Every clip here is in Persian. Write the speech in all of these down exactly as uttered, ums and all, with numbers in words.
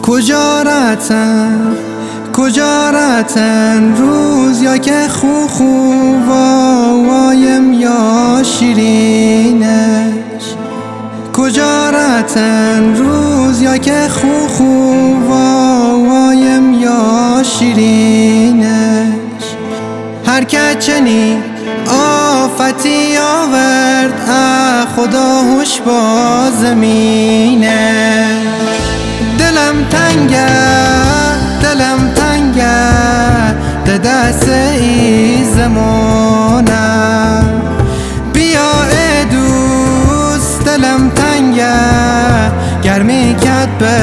کجا رفتن کجا رفتن روز یا که خو خو وایم یا شیرینش. کجا رفتن روز یا که خو خو وایم یا شیرینش. هر که چنین آفتی آورد اه خدا هوش با زمینه. دلم تنگه دلم تنگه ده دست ای زمانم. بیا ای دوست دلم تنگه گرمی کد به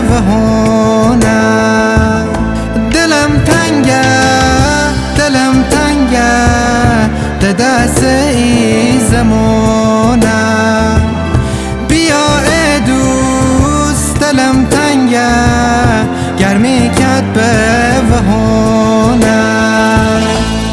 وهانم. دلم تنگه دلم تنگه ده دست ای زمانم. بیا ای دوست دلم تنگه گرمی کد به وهانم.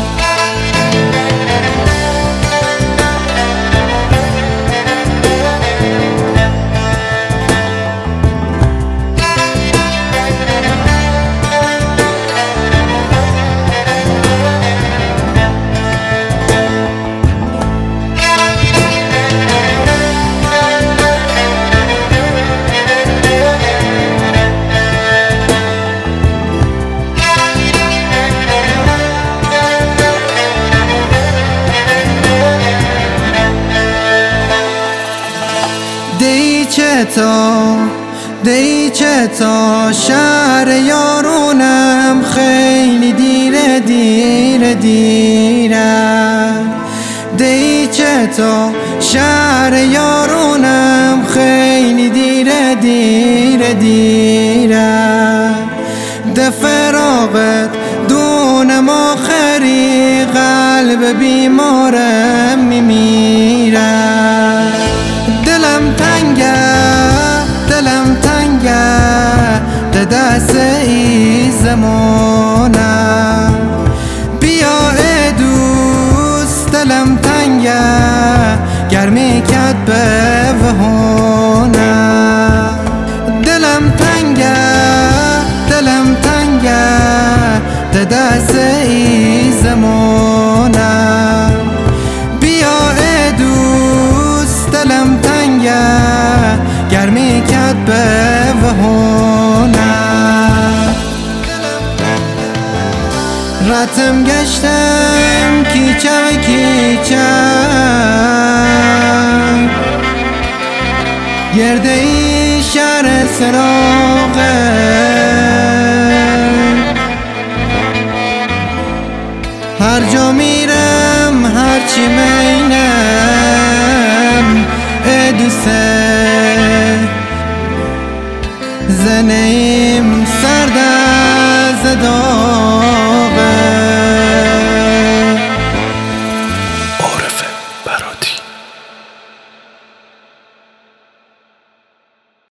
دی چتا دی چتا شهر یارونم خیلی دیره دیره دیره. دی چتا شهر یارونم خیلی دیره دیره دیره. ده فراغت دونم آخری قلب بیمارم میمیره. دلم تنگه دلم تنگه ده دست ای زمانم. بیا ای دوست دلم تنگه گرمی کد به وهانم. دلم تنگه دلم تنگه ده دست ای زمانم. بیا ای دوست دلم تنگه گرمی کد به وهانم. رتم گشتم کیچه و کیچه گرده ای شهر سراغه. هر جا میرم هرچی مینم ای دوسته زنه